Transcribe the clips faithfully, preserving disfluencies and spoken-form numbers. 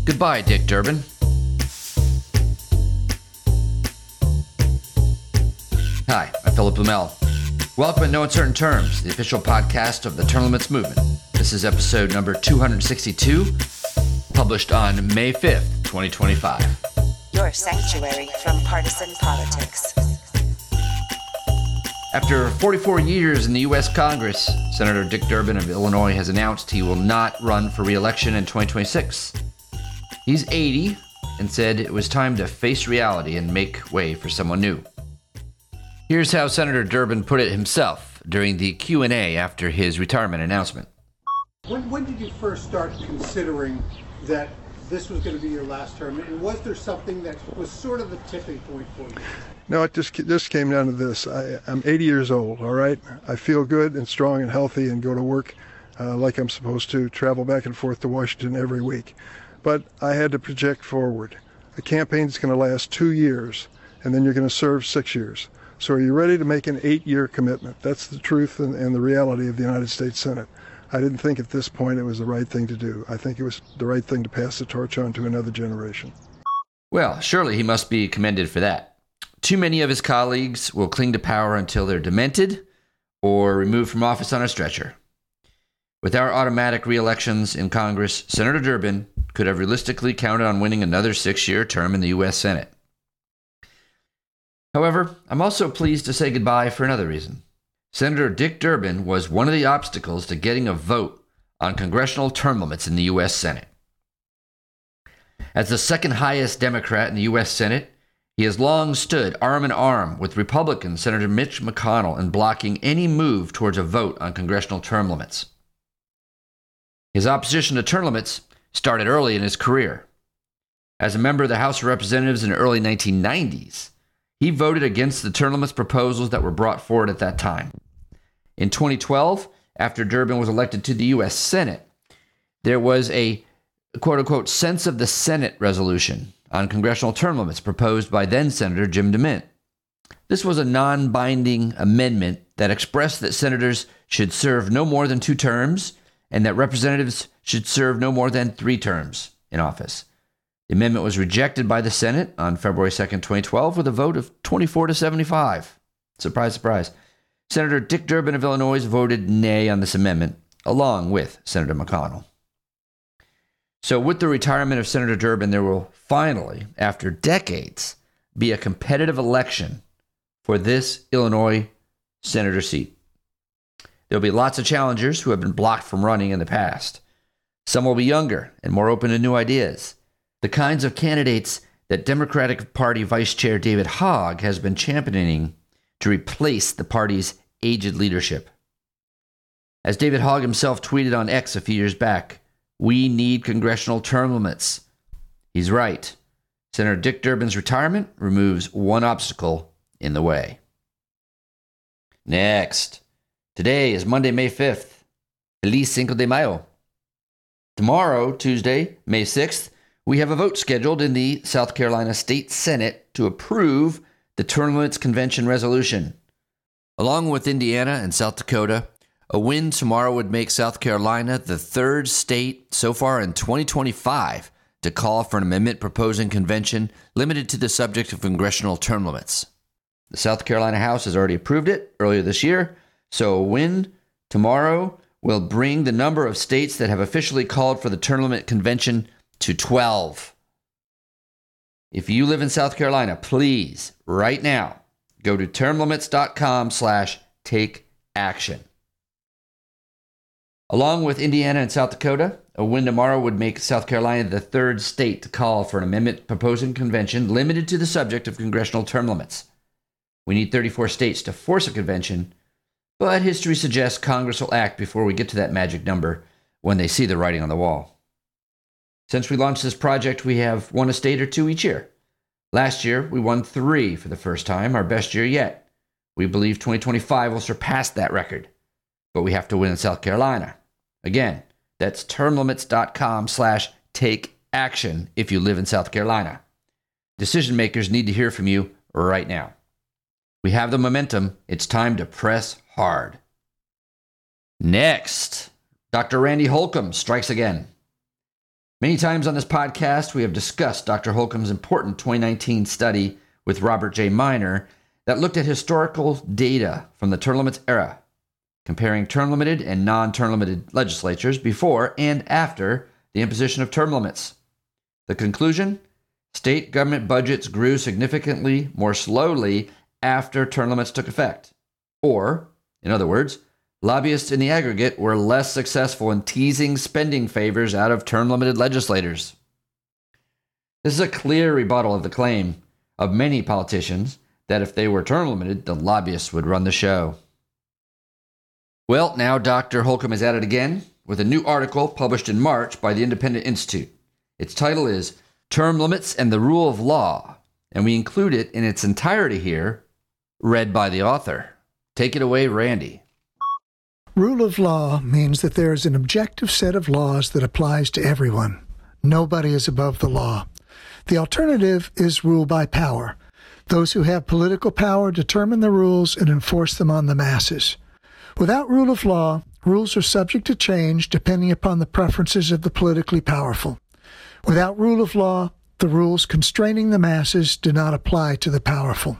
Goodbye, Dick Durbin. Hi, I'm Philip Blumel. Welcome in No Uncertain Terms, the official podcast of the Term Limits Movement. This is episode number two hundred sixty-two, published on May fifth, twenty twenty-five. Your sanctuary from partisan politics. After forty-four years in the U S Congress, Senator Dick Durbin of Illinois has announced he will not run for re-election in twenty twenty-six. He's eighty and said it was time to face reality and make way for someone new. Here's how Senator Durbin put it himself during the Q and A after his retirement announcement. When, when did you first start considering that this was going to be your last term? And was there something that was sort of the tipping point for you? No, it just this came down to this. I, I'm eighty years old, all right? I feel good and strong and healthy and go to work uh, like I'm supposed to, travel back and forth to Washington every week. But I had to project forward. A campaign's going to last two years, and then you're going to serve six years. So are you ready to make an eight-year commitment? That's the truth and, and the reality of the United States Senate. I didn't think at this point it was the right thing to do. I think it was the right thing to pass the torch on to another generation. Well, surely he must be commended for that. Too many of his colleagues will cling to power until they're demented or removed from office on a stretcher. Without automatic re-elections in Congress, Senator Durbin could have realistically counted on winning another six-year term in the U S Senate. However, I'm also pleased to say goodbye for another reason. Senator Dick Durbin was one of the obstacles to getting a vote on congressional term limits in the U S Senate. As the second highest Democrat in the U S Senate, he has long stood arm in arm with Republican Senator Mitch McConnell in blocking any move towards a vote on congressional term limits. His opposition to term limits started early in his career. As a member of the House of Representatives in the early nineteen nineties, he voted against the term limits proposals that were brought forward at that time. In twenty twelve, after Durbin was elected to the U S Senate, there was a quote-unquote sense of the Senate resolution on congressional term limits proposed by then-Senator Jim DeMint. This was a non-binding amendment that expressed that senators should serve no more than two terms and that representatives should serve no more than three terms in office. The amendment was rejected by the Senate on February second, twenty twelve, with a vote of twenty-four to seventy-five. Surprise, surprise. Senator Dick Durbin of Illinois voted nay on this amendment, along with Senator McConnell. So with the retirement of Senator Durbin, there will finally, after decades, be a competitive election for this Illinois senator seat. There'll be lots of challengers who have been blocked from running in the past. Some will be younger and more open to new ideas. The kinds of candidates that Democratic Party Vice Chair David Hogg has been championing to replace the party's aged leadership. As David Hogg himself tweeted on X a few years back, we need congressional term limits. He's right. Senator Dick Durbin's retirement removes one obstacle in the way. Next. Today is Monday, May fifth. Feliz Cinco de Mayo. Tomorrow, Tuesday, May sixth, we have a vote scheduled in the South Carolina State Senate to approve the Term Limits Convention resolution. Along with Indiana and South Dakota, a win tomorrow would make South Carolina the third state so far in twenty twenty-five to call for an amendment proposing convention limited to the subject of congressional term limits. The South Carolina House has already approved it earlier this year, so a win tomorrow will bring the number of states that have officially called for the term limit convention to twelve. If you live in South Carolina, please, right now, go to termlimits.com slash take action. Along with Indiana and South Dakota, a win tomorrow would make South Carolina the third state to call for an amendment proposing convention limited to the subject of congressional term limits. We need thirty-four states to force a convention, but history suggests Congress will act before we get to that magic number when they see the writing on the wall. Since we launched this project, we have won a state or two each year. Last year, we won three for the first time, our best year yet. We believe twenty twenty-five will surpass that record, but we have to win in South Carolina. Again, that's termlimits.com slash take action if you live in South Carolina. Decision makers need to hear from you right now. We have the momentum. It's time to press hard. Next, Doctor Randy Holcomb strikes again. Many times on this podcast, we have discussed Doctor Holcomb's important twenty nineteen study with Robert J. Minor that looked at historical data from the term limits era, comparing term-limited and non-term limited legislatures before and after the imposition of term limits. The conclusion? State government budgets grew significantly more slowly after term limits took effect. Or, in other words, lobbyists in the aggregate were less successful in teasing spending favors out of term-limited legislators. This is a clear rebuttal of the claim of many politicians that if they were term-limited, the lobbyists would run the show. Well, now Doctor Holcomb is at it again with a new article published in March by the Independent Institute. Its title is Term Limits and the Rule of Law, and we include it in its entirety here, read by the author. Take it away, Randy. Rule of law means that there is an objective set of laws that applies to everyone. Nobody is above the law. The alternative is rule by power. Those who have political power determine the rules and enforce them on the masses. Without rule of law, rules are subject to change depending upon the preferences of the politically powerful. Without rule of law, the rules constraining the masses do not apply to the powerful.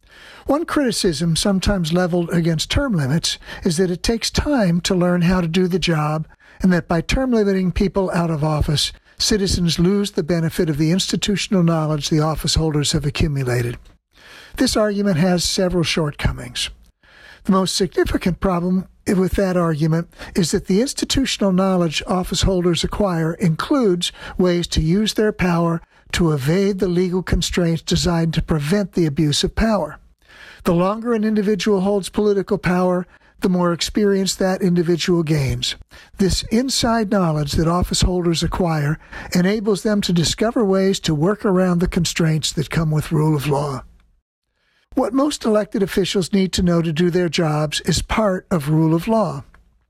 One criticism sometimes leveled against term limits is that it takes time to learn how to do the job, and that by term limiting people out of office, citizens lose the benefit of the institutional knowledge the office holders have accumulated. This argument has several shortcomings. The most significant problem with that argument is that the institutional knowledge office holders acquire includes ways to use their power to evade the legal constraints designed to prevent the abuse of power. The longer an individual holds political power, the more experience that individual gains. This inside knowledge that office holders acquire enables them to discover ways to work around the constraints that come with rule of law. What most elected officials need to know to do their jobs is part of rule of law.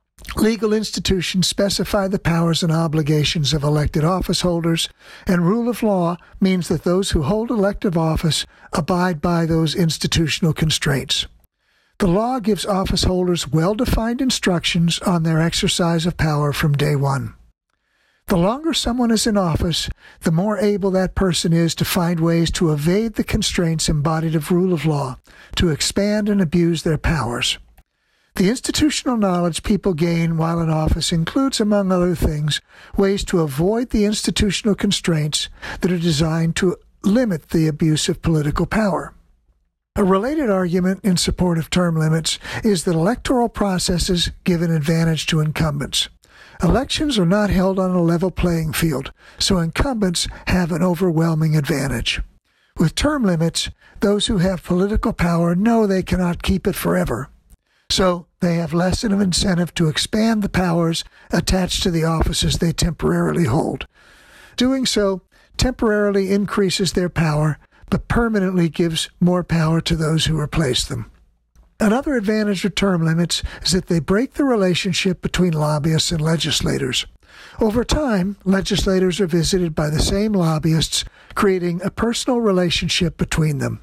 Legal institutions specify the powers and obligations of elected office holders, and rule of law means that those who hold elective office abide by those institutional constraints. The law gives office holders well-defined instructions on their exercise of power from day one. The longer someone is in office, the more able that person is to find ways to evade the constraints embodied of rule of law, to expand and abuse their powers. The institutional knowledge people gain while in office includes, among other things, ways to avoid the institutional constraints that are designed to limit the abuse of political power. A related argument in support of term limits is that electoral processes give an advantage to incumbents. Elections are not held on a level playing field, so incumbents have an overwhelming advantage. With term limits, those who have political power know they cannot keep it forever, so they have less of an incentive to expand the powers attached to the offices they temporarily hold. Doing so temporarily increases their power, but permanently gives more power to those who replace them. Another advantage of term limits is that they break the relationship between lobbyists and legislators. Over time, legislators are visited by the same lobbyists, creating a personal relationship between them.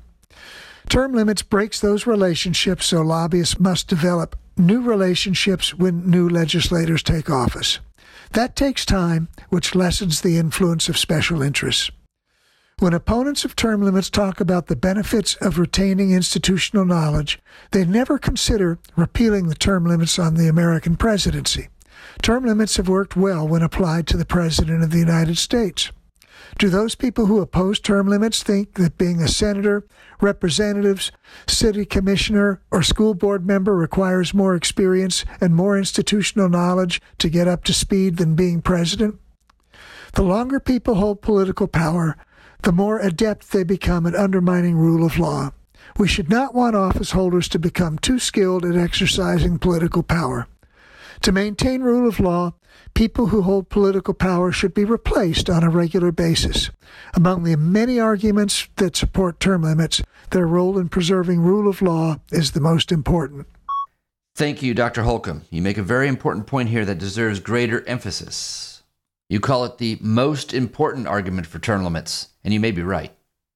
Term limits breaks those relationships, so lobbyists must develop new relationships when new legislators take office. That takes time, which lessens the influence of special interests. When opponents of term limits talk about the benefits of retaining institutional knowledge, they never consider repealing the term limits on the American presidency. Term limits have worked well when applied to the President of the United States. Do those people who oppose term limits think that being a senator, representatives, city commissioner, or school board member requires more experience and more institutional knowledge to get up to speed than being president? The longer people hold political power, the more adept they become at undermining rule of law. We should not want office holders to become too skilled at exercising political power. To maintain rule of law, people who hold political power should be replaced on a regular basis. Among the many arguments that support term limits, their role in preserving rule of law is the most important. Thank you, Doctor Holcomb. You make a very important point here that deserves greater emphasis. You call it the most important argument for term limits, and you may be right.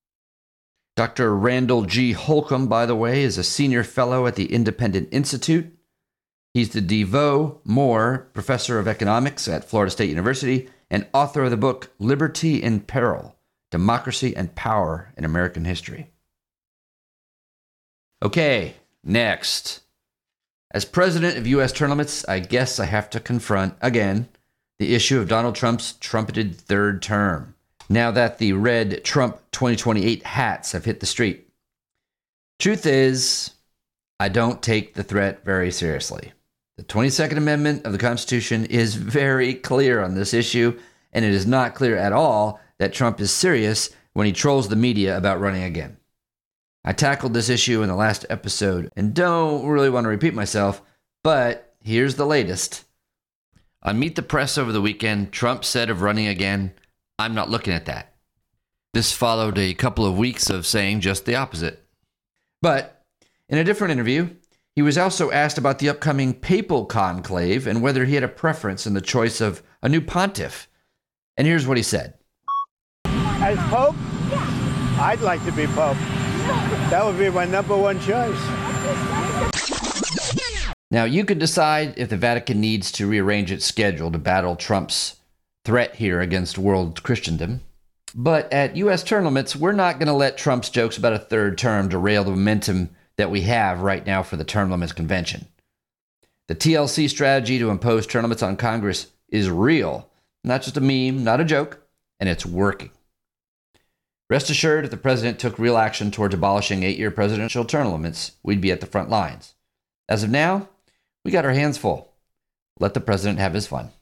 Doctor Randall G. Holcomb, by the way, is a senior fellow at the Independent Institute. He's the DeVoe Moore Professor of Economics at Florida State University and author of the book Liberty in Peril, Democracy and Power in American History. Okay, next. As president of U S Term Limits, I guess I have to confront, again, the issue of Donald Trump's trumpeted third term, now that the red Trump twenty twenty-eight hats have hit the street. Truth is, I don't take the threat very seriously. The twenty-second Amendment of the Constitution is very clear on this issue, and it is not clear at all that Trump is serious when he trolls the media about running again. I tackled this issue in the last episode and don't really want to repeat myself, but here's the latest. On Meet the Press over the weekend, Trump said of running again, "I'm not looking at that." This followed a couple of weeks of saying just the opposite. But in a different interview, he was also asked about the upcoming papal conclave and whether he had a preference in the choice of a new pontiff. And here's what he said. As Pope? I'd like to be Pope. That would be my number one choice. Now, you could decide if the Vatican needs to rearrange its schedule to battle Trump's threat here against world Christendom. But at U S Term Limits, we're not going to let Trump's jokes about a third term derail the momentum that we have right now for the Term Limits Convention. The T L C strategy to impose term limits on Congress is real, not just a meme, not a joke, and it's working. Rest assured, if the president took real action towards abolishing eight-year presidential term limits, we'd be at the front lines. As of now, we got our hands full. Let the president have his fun.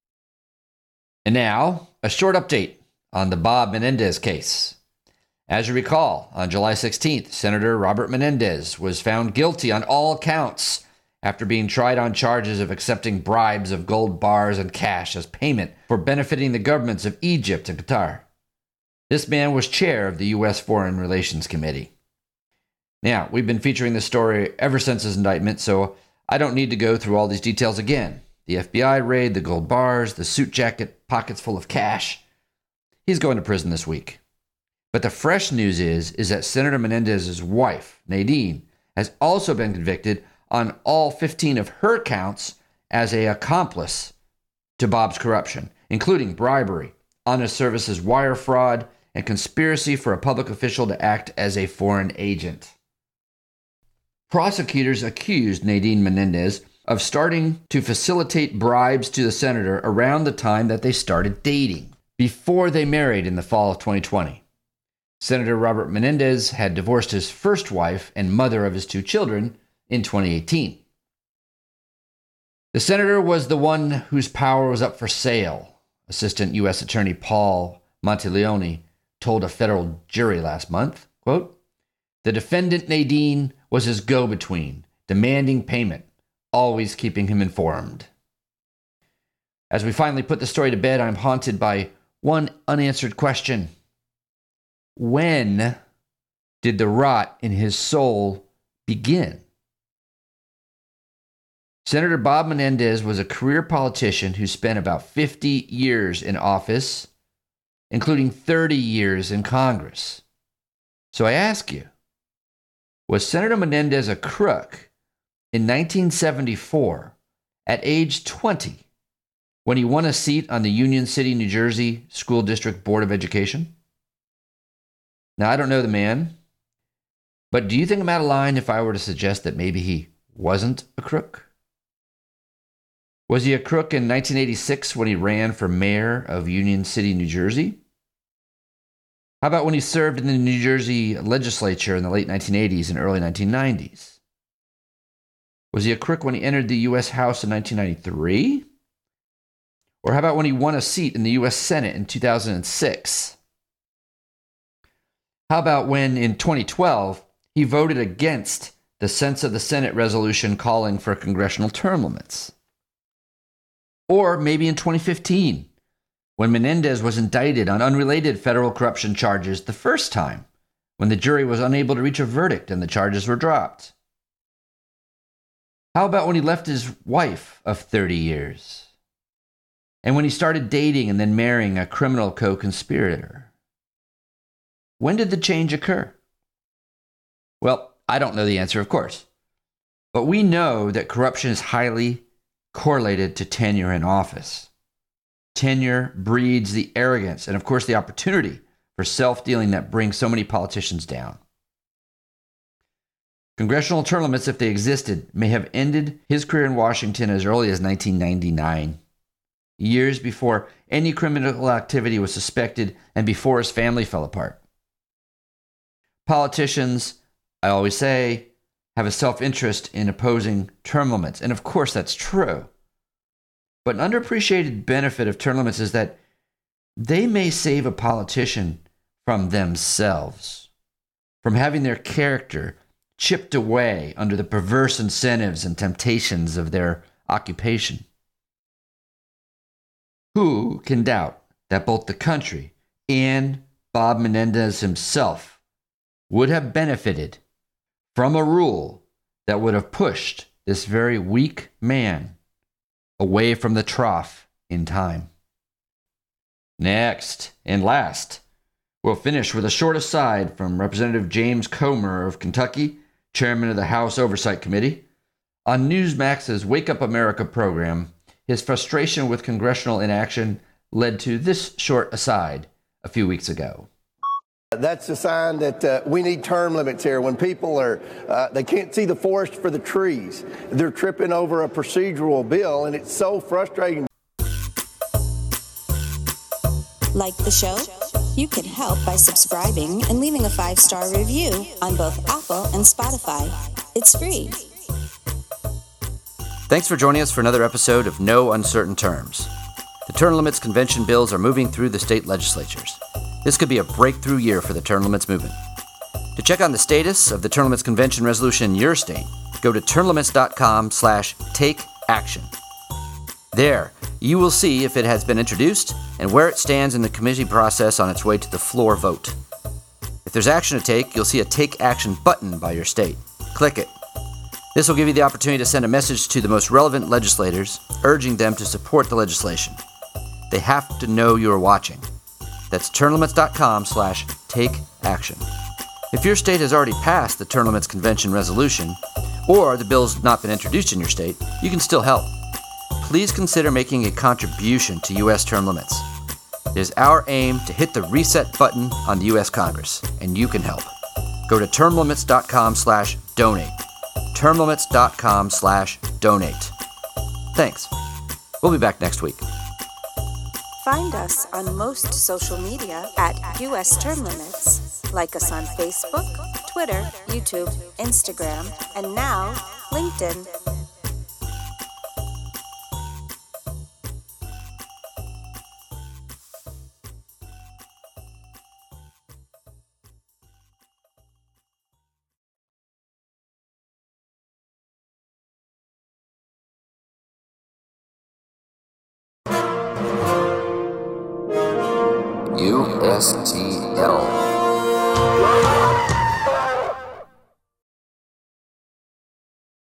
And now, a short update on the Bob Menendez case. As you recall, on July sixteenth, Senator Robert Menendez was found guilty on all counts after being tried on charges of accepting bribes of gold bars and cash as payment for benefiting the governments of Egypt and Qatar. This man was chair of the U S Foreign Relations Committee. Now, we've been featuring this story ever since his indictment, so I don't need to go through all these details again. The F B I raid, the gold bars, the suit jacket, pockets full of cash. He's going to prison this week. But the fresh news is, is that Senator Menendez's wife, Nadine, has also been convicted on all fifteen of her counts as an accomplice to Bob's corruption, including bribery, honest services wire fraud, and conspiracy for a public official to act as a foreign agent. Prosecutors accused Nadine Menendez of starting to facilitate bribes to the senator around the time that they started dating, before they married in the fall of twenty twenty. Senator Robert Menendez had divorced his first wife and mother of his two children in twenty eighteen. The senator was the one whose power was up for sale, Assistant U S Attorney Paul Monteleone told a federal jury last month. Quote, "The defendant Nadine was his go-between, demanding payment, always keeping him informed." As we finally put the story to bed, I'm haunted by one unanswered question. When did the rot in his soul begin? Senator Bob Menendez was a career politician who spent about fifty years in office, including thirty years in Congress. So I ask you, was Senator Menendez a crook in nineteen seventy-four at age twenty when he won a seat on the Union City, New Jersey School District Board of Education? Now, I don't know the man, but do you think I'm out of line if I were to suggest that maybe he wasn't a crook? Was he a crook in nineteen eighty-six when he ran for mayor of Union City, New Jersey? How about when he served in the New Jersey legislature in the late nineteen eighties and early nineteen nineties? Was he a crook when he entered the U S House in nineteen ninety-three? Or how about when he won a seat in the U S Senate in two thousand six? How about when, in twenty twelve, he voted against the sense of the Senate resolution calling for congressional term limits? Or maybe in twenty fifteen, when Menendez was indicted on unrelated federal corruption charges the first time, when the jury was unable to reach a verdict and the charges were dropped? How about when he left his wife of thirty years? And when he started dating and then marrying a criminal co-conspirator? When did the change occur? Well, I don't know the answer, of course. But we know that corruption is highly correlated to tenure in office. Tenure breeds the arrogance and, of course, the opportunity for self-dealing that brings so many politicians down. Congressional term limits, if they existed, may have ended his career in Washington as early as nineteen ninety-nine, years before any criminal activity was suspected and before his family fell apart. Politicians, I always say, have a self-interest in opposing term limits, and of course that's true. But an underappreciated benefit of term limits is that they may save a politician from themselves, from having their character chipped away under the perverse incentives and temptations of their occupation. Who can doubt that both the country and Bob Menendez himself would have benefited from a rule that would have pushed this very weak man away from the trough in time? Next and last, we'll finish with a short aside from Representative James Comer of Kentucky, chairman of the House Oversight Committee. On Newsmax's Wake Up America program, his frustration with congressional inaction led to this short aside a few weeks ago. That's a sign that uh, we need term limits here. When people are, uh, they can't see the forest for the trees. They're tripping over a procedural bill, and it's so frustrating. Like the show? You can help by subscribing and leaving a five-star review on both Apple and Spotify. It's free. Thanks for joining us for another episode of No Uncertain Terms. The term limits convention bills are moving through the state legislatures. This could be a breakthrough year for the term limits movement. To check on the status of the term limits convention resolution in your state, go to termlimits.com slash take action. There, you will see if it has been introduced and where it stands in the committee process on its way to the floor vote. If there's action to take, you'll see a Take Action button by your state. Click it. This will give you the opportunity to send a message to the most relevant legislators, urging them to support the legislation. They have to know you're watching. That's termlimits.com slash take action. If your state has already passed the term limits convention resolution, or the bill's not been introduced in your state, you can still help. Please consider making a contribution to U S term limits. It is our aim to hit the reset button on the U S Congress, and you can help. Go to termlimits.com slash donate. termlimits.com slash donate. Thanks. We'll be back next week. Find us on most social media at U S Term Limits. Like us on Facebook, Twitter, YouTube, Instagram, and now LinkedIn. U S T L.